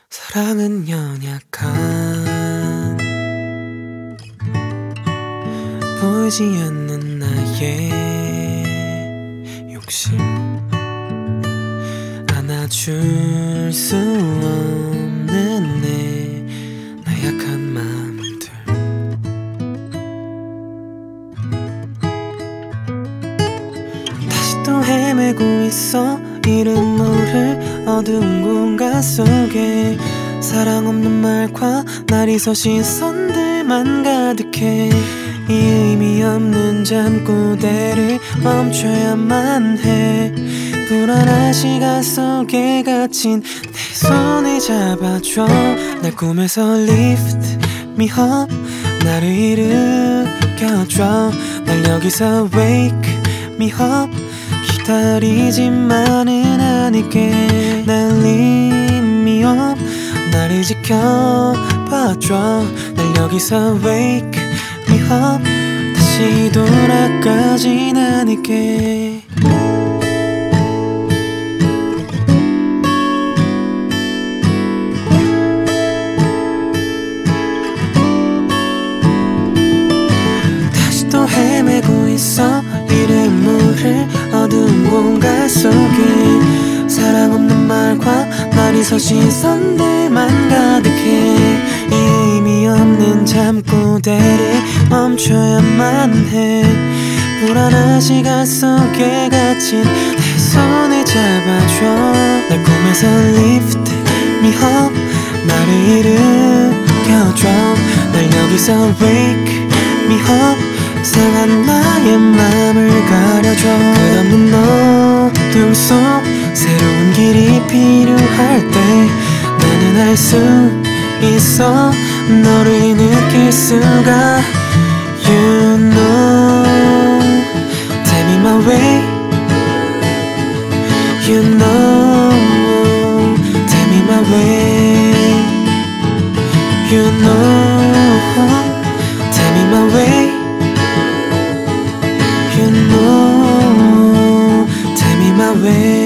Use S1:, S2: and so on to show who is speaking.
S1: 사랑은 연약한 보이지 않는 나의 욕심, 안아줄 수 없는 내 나약한 마음들. 다시 또 헤매고 있어. 이름 모를 어두운 공간 속에 사랑 없는 말과 날이 서 시선들만 가득해. 이 의미 없는 잠꼬대를 멈춰야만 해. 불안한 시간 속에 갇힌 내 손을 잡아줘. 날 꿈에서 lift me up, 나를 일으켜줘. 날 여기서 wake me up, 기다리지만은 않을게. 날 lift me up, 나를 지켜봐줘. 날 여기서 wake me up, 다시 돌아가진 않을게. 다시 또 헤매고 있어. 이름 모를 어두운 공간 속에 사랑 없는 말과 날이 서 시선들만 가득해. 이 의미 없는 잠꼬대를 멈춰야만 해. 불안한 시간 속에 갇힌 내 손을 잡아줘. 날 꿈에서 lift me up, 나를 일으켜줘. 날 여기서 wake me up, 상한 나의 맘을 가려줘. 끝없는 어둠 속 새로운 길이 필요할 때 나는 알 수 있어. 너를 느낄 수가. You know, tell me my way. You know, tell me my way. You know, tell me my way. You know, tell me my way.